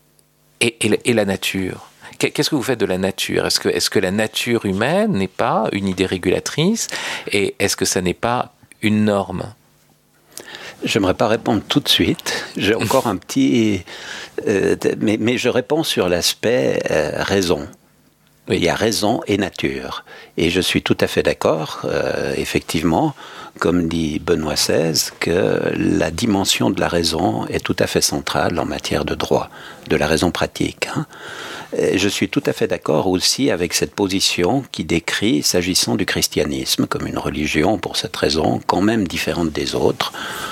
et la nature. Qu'est-ce que vous faites de la nature ? Est-ce que la nature humaine n'est pas une idée régulatrice et est-ce que ça n'est pas une norme ? J'aimerais pas répondre tout de suite. J'ai encore un petit... mais je réponds sur l'aspect raison. Oui. Il y a raison et nature. Et je suis tout à fait d'accord, effectivement, comme dit Benoît XVI, que la dimension de la raison est tout à fait centrale en matière de droit, de la raison pratique. Je suis tout à fait d'accord aussi avec cette position qui décrit, s'agissant du christianisme, comme une religion, pour cette raison, quand même différente des autres.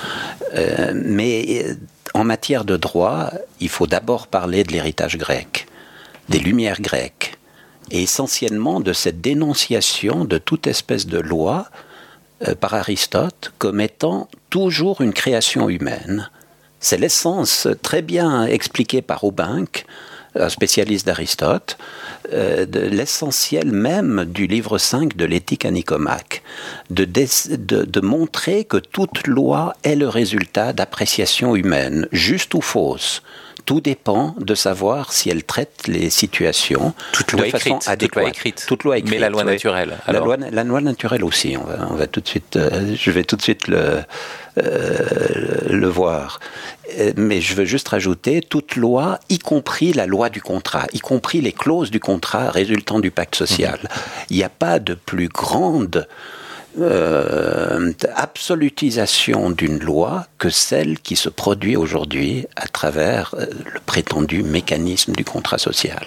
Mais en matière de droit, il faut d'abord parler de l'héritage grec, des Lumières grecques, et essentiellement de cette dénonciation de toute espèce de loi par Aristote comme étant toujours une création humaine. C'est l'essence très bien expliquée par Aubinck, un spécialiste d'Aristote, de l'essentiel même du livre 5 de l'éthique à Nicomaque, de montrer que toute loi est le résultat d'appréciations humaines, justes ou fausses. Tout dépend de savoir si elle traite les situations de façon adéquate. Toute loi écrite. Mais la loi naturelle. La loi naturelle aussi. On va tout de suite. Je vais tout de suite le voir. Mais je veux juste rajouter toute loi, y compris la loi du contrat, y compris les clauses du contrat résultant du pacte social. Il n'y a pas de plus grande absolutisation d'une loi que celle qui se produit aujourd'hui à travers le prétendu mécanisme du contrat social.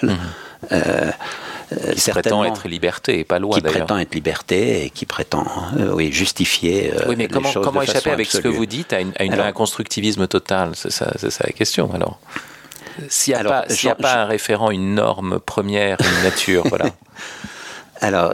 Qui prétend être liberté et pas loi, d'ailleurs. Qui prétend être liberté et qui prétend justifier oui, mais les choses comment de échapper avec absolue. Ce que vous dites à un constructivisme total ? C'est ça la question, alors. S'il n'y a pas un référent, une norme première, une nature, voilà. Alors,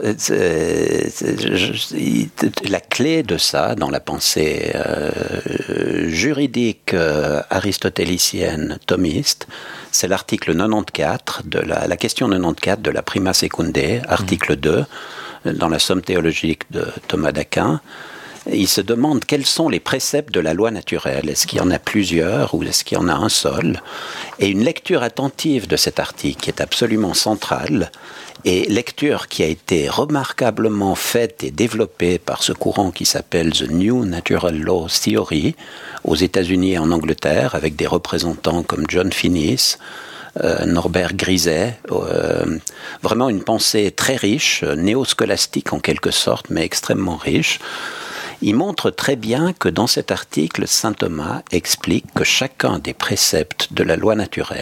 la clé de ça, dans la pensée juridique aristotélicienne thomiste, c'est l'article 94, la question 94 de la Prima Secundae, article 2, dans la Somme théologique de Thomas d'Aquin. Il se demande quels sont les préceptes de la loi naturelle. Est-ce qu'il y en a plusieurs ou est-ce qu'il y en a un seul ? Et une lecture attentive de cet article qui est absolument centrale, et lecture qui a été remarquablement faite et développée par ce courant qui s'appelle The New Natural Law Theory aux États-Unis et en Angleterre, avec des représentants comme John Finnis, Norbert Griset, vraiment une pensée très riche, néo-scolastique en quelque sorte, mais extrêmement riche. Il montre très bien que dans cet article, saint Thomas explique que chacun des préceptes de la loi naturelle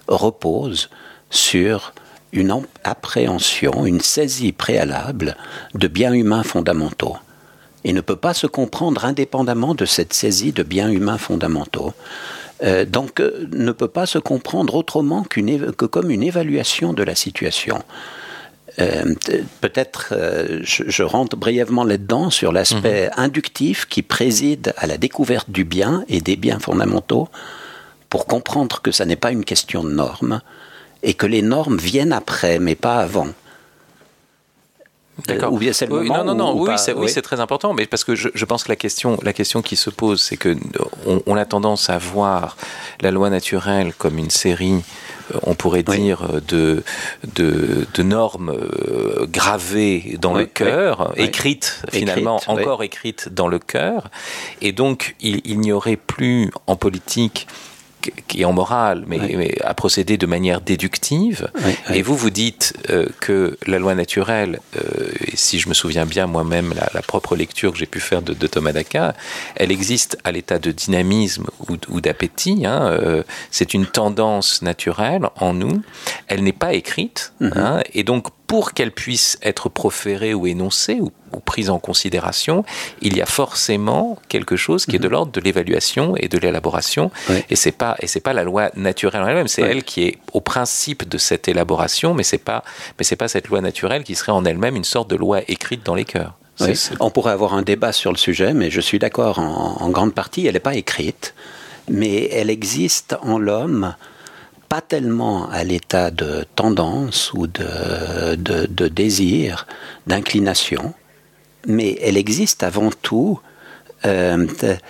repose sur une appréhension, une saisie préalable de biens humains fondamentaux et ne peut pas se comprendre indépendamment de cette saisie de biens humains fondamentaux. Donc ne peut pas se comprendre autrement que comme une évaluation de la situation. Peut-être je rentre brièvement là-dedans sur l'aspect inductif qui préside à la découverte du bien et des biens fondamentaux pour comprendre que ça n'est pas une question de normes et que les normes viennent après mais pas avant. D'accord. Ou bien c'est le moment oui, c'est très important, mais parce que je pense que la question qui se pose, c'est que on a tendance à voir la loi naturelle comme une série, on pourrait dire, de normes gravées dans le cœur, écrites finalement, encore écrites dans le cœur, et donc il n'y aurait plus en politique et en morale, mais à procéder de manière déductive. Et vous dites que la loi naturelle, et si je me souviens bien moi-même, la propre lecture que j'ai pu faire de Thomas d'Aquin, elle existe à l'état de dynamisme ou d'appétit. C'est une tendance naturelle en nous. Elle n'est pas écrite. Et donc, pour qu'elle puisse être proférée ou énoncée ou prise en considération, il y a forcément quelque chose qui est de l'ordre de l'évaluation et de l'élaboration. Et c'est pas la loi naturelle en elle-même, c'est elle qui est au principe de cette élaboration, mais c'est pas cette loi naturelle qui serait en elle-même une sorte de loi écrite dans les cœurs. On pourrait avoir un débat sur le sujet, mais je suis d'accord, en grande partie, elle n'est pas écrite, mais elle existe en l'homme, pas tellement à l'état de tendance ou de désir, d'inclination, mais elle existe avant tout en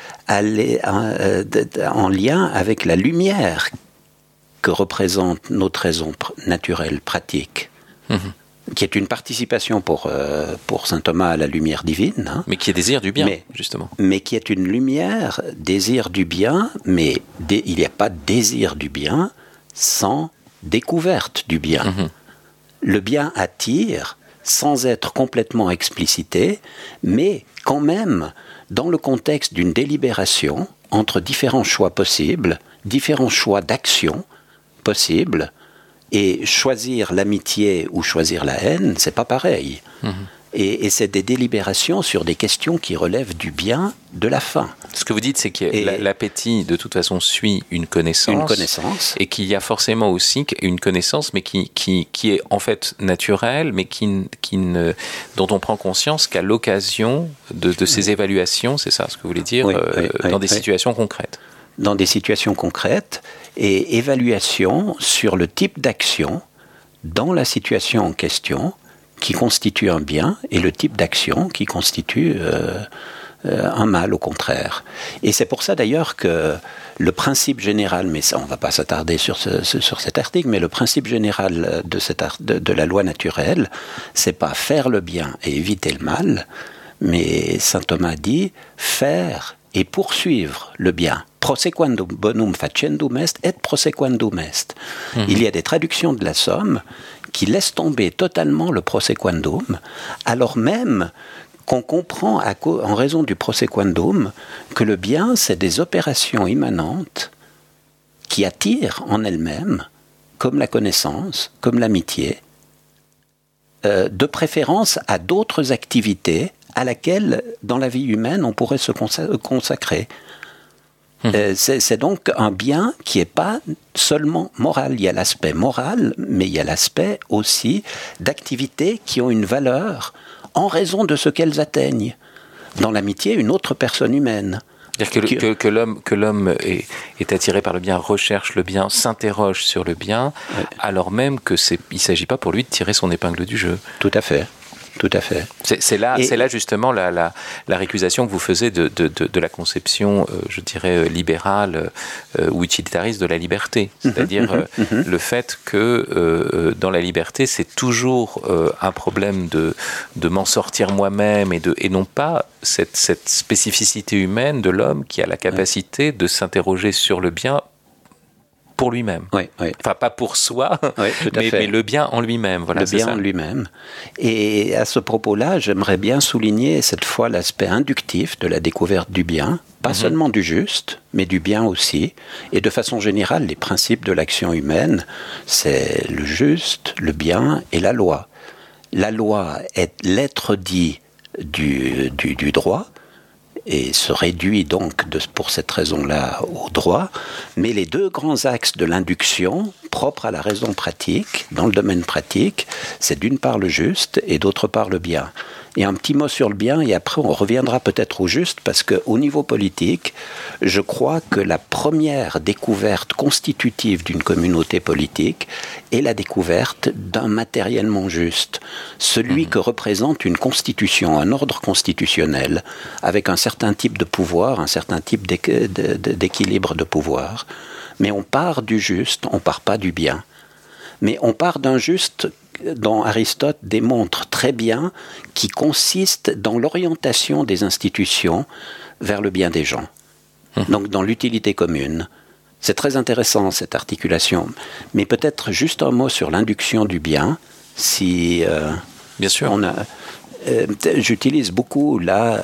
lien avec la lumière que représente notre raison naturelle pratique, qui est une participation pour saint Thomas à la lumière divine. Mais qui est désir du bien, justement. Mais qui est une lumière, désir du bien, mais il n'y a pas de désir du bien sans découverte du bien. Le bien attire sans être complètement explicité, mais quand même dans le contexte d'une délibération entre différents choix possibles, différents choix d'action possibles, et choisir l'amitié ou choisir la haine, c'est pas pareil. Et c'est des délibérations sur des questions qui relèvent du bien, de la fin. Ce que vous dites, c'est que l'appétit, de toute façon, suit une connaissance. Et qu'il y a forcément aussi une connaissance, mais qui est en fait naturelle, mais dont on prend conscience qu'à l'occasion de ces évaluations, c'est ça ce que vous voulez dire, dans des situations concrètes. Dans des situations concrètes, et évaluation sur le type d'action dans la situation en question, qui constitue un bien, et le type d'action qui constitue un mal, au contraire. Et c'est pour ça d'ailleurs que le principe général, mais ça on ne va pas s'attarder sur cet article, mais le principe général de la loi naturelle, c'est pas faire le bien et éviter le mal, mais saint Thomas dit faire et poursuivre le bien. Prosequendum bonum facendum est et prosequendum est. Il y a des traductions de la Somme qui laissent tomber totalement le prosequendum, alors même qu'on comprend en raison du prosequendum que le bien, c'est des opérations immanentes qui attirent en elles-mêmes, comme la connaissance, comme l'amitié, de préférence à d'autres activités à laquelle, dans la vie humaine, on pourrait se consacrer. C'est donc un bien qui n'est pas seulement moral. Il y a l'aspect moral, mais il y a l'aspect aussi d'activités qui ont une valeur en raison de ce qu'elles atteignent. Dans l'amitié, une autre personne humaine. C'est-à-dire que l'homme est attiré par le bien, recherche le bien, s'interroge sur le bien, alors même qu'il ne s'agit pas pour lui de tirer son épingle du jeu. Tout à fait. Tout à fait. C'est là justement la récusation que vous faisiez de la conception, je dirais, libérale ou utilitariste de la liberté. C'est-à-dire le fait que dans la liberté, c'est toujours un problème de m'en sortir moi-même et non pas cette spécificité humaine de l'homme qui a la capacité de s'interroger sur le bien pour lui-même. Oui, oui. Enfin, pas pour soi, oui, mais le bien en lui-même. Voilà, le bien en lui-même. Et à ce propos-là, j'aimerais bien souligner cette fois l'aspect inductif de la découverte du bien, pas seulement du juste, mais du bien aussi. Et de façon générale, les principes de l'action humaine, c'est le juste, le bien et la loi. La loi est l'être dit du droit, et se réduit donc pour cette raison-là au droit, mais les deux grands axes de l'induction, propres à la raison pratique, dans le domaine pratique, c'est d'une part le juste et d'autre part le bien. Et un petit mot sur le bien, et après on reviendra peut-être au juste, parce qu'au niveau politique, je crois que la première découverte constitutive d'une communauté politique est la découverte d'un matériellement juste, celui que représente une constitution, un ordre constitutionnel, avec un certain type de pouvoir, un certain type d'équilibre de pouvoir. Mais on part du juste, on part pas du bien. Mais on part d'un juste dont Aristote démontre très bien qui consiste dans l'orientation des institutions vers le bien des gens. Donc dans l'utilité commune. C'est très intéressant cette articulation. Mais peut-être juste un mot sur l'induction du bien. Si bien sûr. J'utilise beaucoup là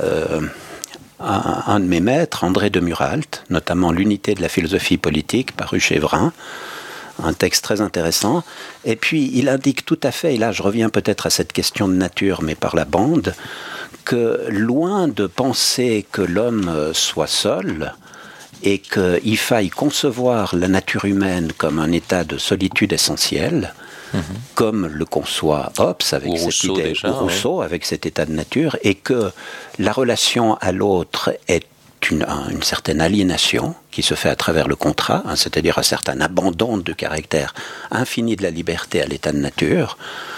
un de mes maîtres, André de Muralt, notamment l'unité de la philosophie politique paru chez Vrin. Un texte très intéressant. Et puis, il indique tout à fait, et là je reviens peut-être à cette question de nature, mais par la bande, que loin de penser que l'homme soit seul et qu'il faille concevoir la nature humaine comme un état de solitude essentielle, comme le conçoit Hobbes avec cette idée, déjà, Rousseau avec cet état de nature, et que la relation à l'autre est une certaine aliénation qui se fait à travers le contrat, c'est-à-dire un certain abandon de caractère infini de la liberté à l'état de nature.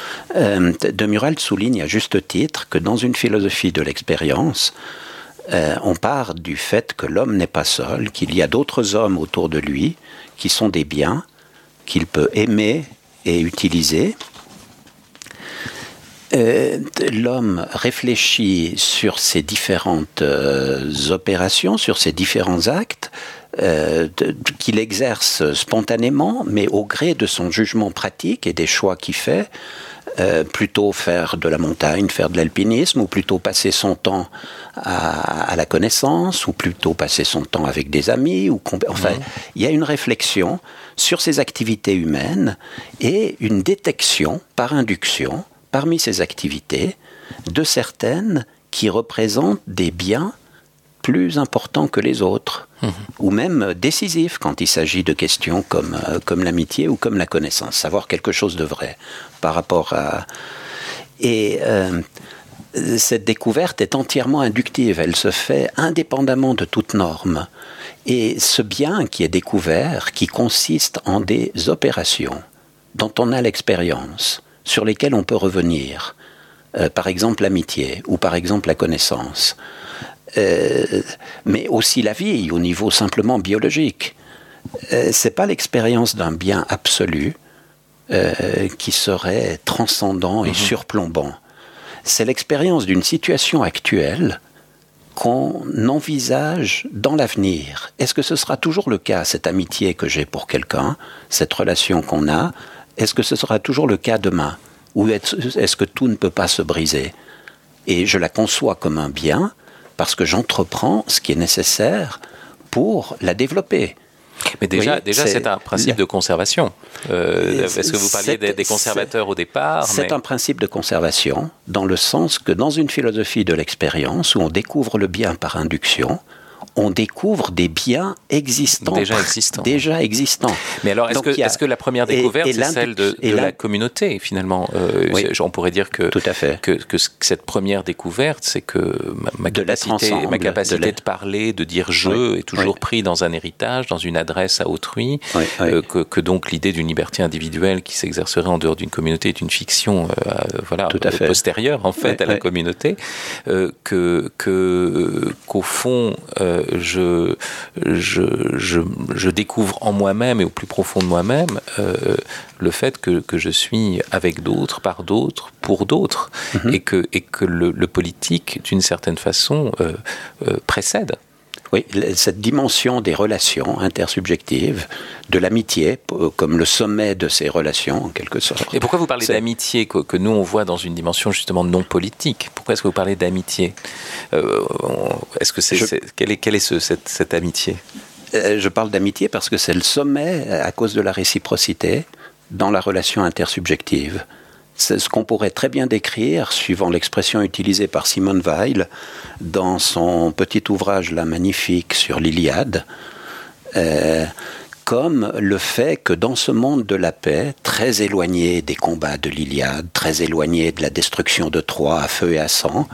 De Muralt souligne à juste titre que dans une philosophie de l'expérience, on part du fait que l'homme n'est pas seul, qu'il y a d'autres hommes autour de lui qui sont des biens qu'il peut aimer et utiliser. L'homme réfléchit sur ces différentes opérations, sur ces différents actes qu'il exerce spontanément, mais au gré de son jugement pratique et des choix qu'il fait, plutôt faire de la montagne, faire de l'alpinisme, ou plutôt passer son temps à la connaissance, ou plutôt passer son temps avec des amis, enfin, il y a une réflexion sur ces activités humaines et une détection par induction parmi ces activités, de certaines qui représentent des biens plus importants que les autres, ou même décisifs quand il s'agit de questions comme l'amitié ou comme la connaissance, savoir quelque chose de vrai par rapport à... Et cette découverte est entièrement inductive, elle se fait indépendamment de toute norme. Et ce bien qui est découvert, qui consiste en des opérations dont on a l'expérience, sur lesquels on peut revenir, par exemple l'amitié ou par exemple la connaissance, mais aussi la vie au niveau simplement biologique. C'est pas l'expérience d'un bien absolu qui serait transcendant et surplombant. C'est l'expérience d'une situation actuelle qu'on envisage dans l'avenir. Est-ce que ce sera toujours le cas, cette amitié que j'ai pour quelqu'un, cette relation qu'on a? Est-ce que ce sera toujours le cas demain? Ou est-ce que tout ne peut pas se briser? Et je la conçois comme un bien parce que j'entreprends ce qui est nécessaire pour la développer. Mais déjà c'est un principe de conservation. Parce que vous parliez des conservateurs au départ. C'est un principe de conservation, dans le sens que dans une philosophie de l'expérience, où on découvre le bien par induction, on découvre des biens existants. Déjà existants. Mais alors, est-ce que la première découverte, c'est celle de la communauté, finalement oui. On pourrait dire que cette première découverte, c'est que ma capacité de parler, de dire « je » est toujours pris dans un héritage, dans une adresse à autrui, que donc l'idée d'une liberté individuelle qui s'exercerait en dehors d'une communauté est une fiction postérieure, en fait, à la communauté, qu'au fond... Je découvre en moi-même et au plus profond de moi-même le fait que je suis avec d'autres, par d'autres, pour d'autres, et que le politique, d'une certaine façon, précède Oui, cette dimension des relations intersubjectives, de l'amitié, comme le sommet de ces relations, en quelque sorte. Et pourquoi vous parlez d'amitié que nous, on voit dans une dimension justement non politique? Pourquoi est-ce que vous parlez d'amitié? Quelle est cette amitié? Je parle d'amitié parce que c'est le sommet à cause de la réciprocité dans la relation intersubjective. C'est ce qu'on pourrait très bien décrire, suivant l'expression utilisée par Simone Weil dans son petit ouvrage là magnifique sur l'Iliade, comme le fait que dans ce monde de la paix, très éloigné des combats de l'Iliade, très éloigné de la destruction de Troie à feu et à sang,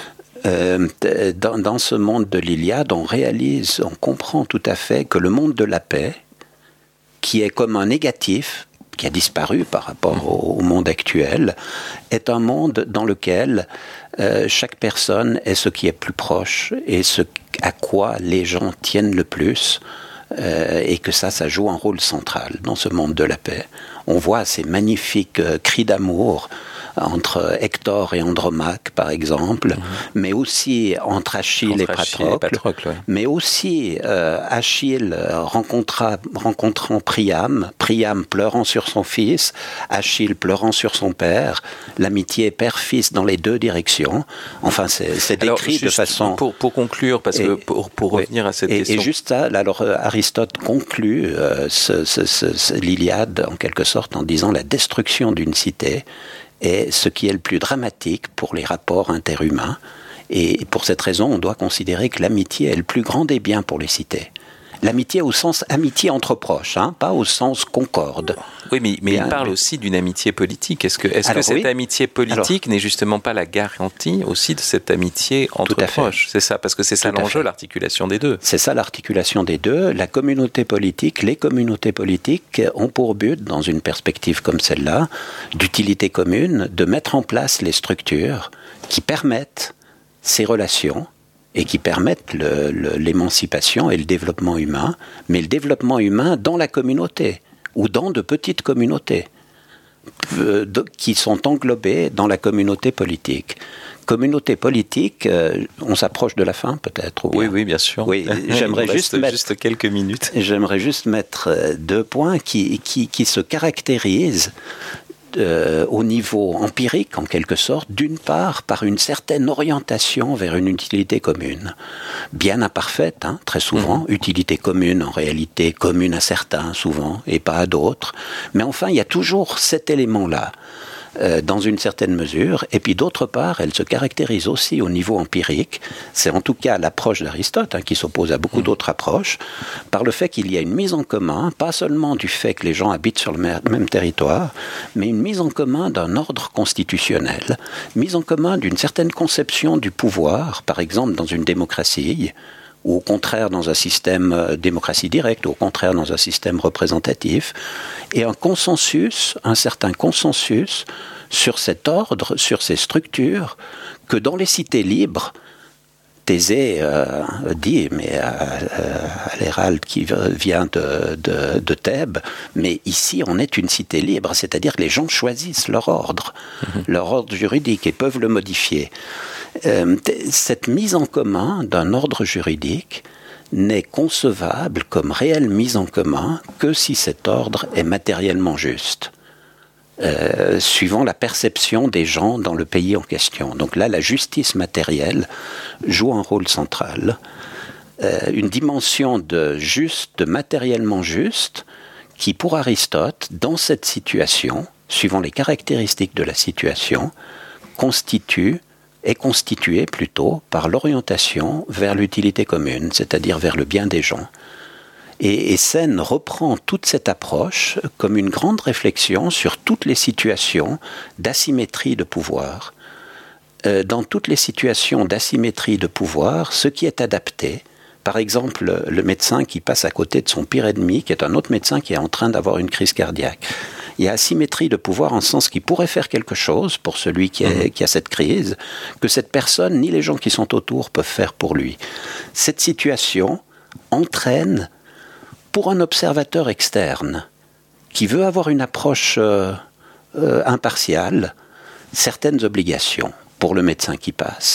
dans ce monde de l'Iliade, on comprend tout à fait que le monde de la paix, qui est comme un négatif, qui a disparu par rapport au monde actuel, est un monde dans lequel chaque personne est ce qui est plus proche et ce à quoi les gens tiennent le plus, et que ça joue un rôle central dans ce monde de la paix. On voit ces magnifiques cris d'amour entre Hector et Andromaque, par exemple, mais aussi entre Achille et Patrocle, mais aussi Achille rencontrant Priam, Priam pleurant sur son fils, Achille pleurant sur son père, l'amitié père-fils dans les deux directions. Enfin, c'est décrit de façon... Pour conclure, parce que pour revenir à cette question... Et juste ça, alors Aristote conclut l'Iliade, en quelque sorte, en disant la destruction d'une cité est ce qui est le plus dramatique pour les rapports interhumains. Et pour cette raison, on doit considérer que l'amitié est le plus grand des biens pour les cités. L'amitié au sens amitié entre proches, pas au sens concorde. Oui, mais il parle aussi d'une amitié politique. Est-ce que cette amitié politique n'est justement pas la garantie aussi de cette amitié entre proches? C'est ça, parce que c'est ça l'enjeu, l'articulation des deux. C'est ça l'articulation des deux. La communauté politique, les communautés politiques ont pour but, dans une perspective comme celle-là, d'utilité commune, de mettre en place les structures qui permettent ces relations et qui permettent l'émancipation et le développement humain, mais le développement humain dans la communauté, ou dans de petites communautés, qui sont englobées dans la communauté politique. Communauté politique, on s'approche de la fin peut-être? Oui, bien sûr. Oui, j'aimerais juste quelques minutes. J'aimerais juste mettre 2 points qui se caractérisent au niveau empirique, en quelque sorte, d'une part par une certaine orientation vers une utilité commune, bien imparfaite, très souvent, utilité commune, en réalité commune à certains, souvent, et pas à d'autres, mais enfin, il y a toujours cet élément-là, dans une certaine mesure, et puis d'autre part, elle se caractérise aussi au niveau empirique, c'est en tout cas l'approche d'Aristote, qui s'oppose à beaucoup d'autres approches, par le fait qu'il y a une mise en commun, pas seulement du fait que les gens habitent sur le même territoire, mais une mise en commun d'un ordre constitutionnel, mise en commun d'une certaine conception du pouvoir, par exemple dans une démocratie, ou au contraire dans un système démocratie directe, ou au contraire dans un système représentatif, et un certain consensus sur cet ordre, sur ces structures, que dans les cités libres, Thésée dit, mais à l'Héralde qui vient de Thèbes, mais ici on est une cité libre, c'est-à-dire que les gens choisissent leur ordre juridique et peuvent le modifier. Cette mise en commun d'un ordre juridique n'est concevable comme réelle mise en commun que si cet ordre est matériellement juste, suivant la perception des gens dans le pays en question. Donc là, la justice matérielle joue un rôle central. Une dimension de matériellement juste, qui pour Aristote, dans cette situation, suivant les caractéristiques de la situation, est constituée plutôt par l'orientation vers l'utilité commune, c'est-à-dire vers le bien des gens. Et Sène reprend toute cette approche comme une grande réflexion sur toutes les situations d'asymétrie de pouvoir. Dans toutes les situations d'asymétrie de pouvoir, ce qui est adapté, par exemple le médecin qui passe à côté de son pire ennemi, qui est un autre médecin qui est en train d'avoir une crise cardiaque. Il y a asymétrie de pouvoir en sens qu'il pourrait faire quelque chose pour celui qui a cette crise, que cette personne ni les gens qui sont autour peuvent faire pour lui. Cette situation entraîne, pour un observateur externe qui veut avoir une approche impartiale, certaines obligations pour le médecin qui passe.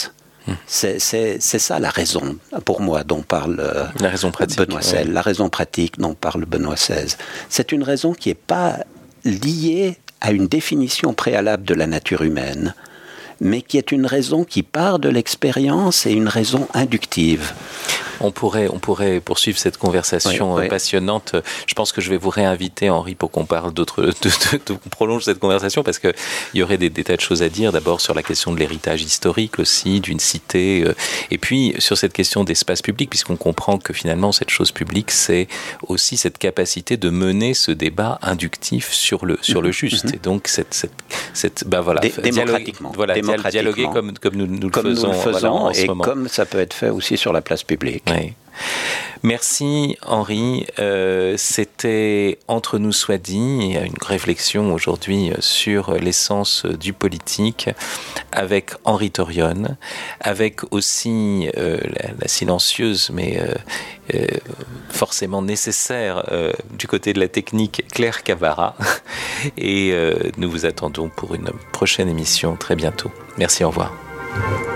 C'est ça la raison, pour moi, dont parle la raison pratique, Benoît XVI. Ouais. La raison pratique dont parle Benoît XVI. C'est une raison qui n'est pas liée à une définition préalable de la nature humaine, mais qui est une raison qui part de l'expérience et une raison inductive. On pourrait poursuivre cette conversation passionnante. Je pense que je vais vous réinviter, Henri, pour qu'on parle qu'on prolonge cette conversation, parce qu'il y aurait des tas de choses à dire. D'abord sur la question de l'héritage historique aussi, d'une cité, et puis sur cette question d'espace public, puisqu'on comprend que finalement cette chose publique, c'est aussi cette capacité de mener ce débat inductif sur le juste. Et donc démocratiquement. Dialoguer comme nous le faisons en ce moment. Et comme ça peut être fait aussi sur la place publique. Oui. Merci Henri, c'était Entre nous soit dit, une réflexion aujourd'hui sur l'essence du politique avec Henri Thorion, avec aussi la silencieuse mais forcément nécessaire du côté de la technique Claire Cavara, et nous vous attendons pour une prochaine émission très bientôt. Merci, au revoir.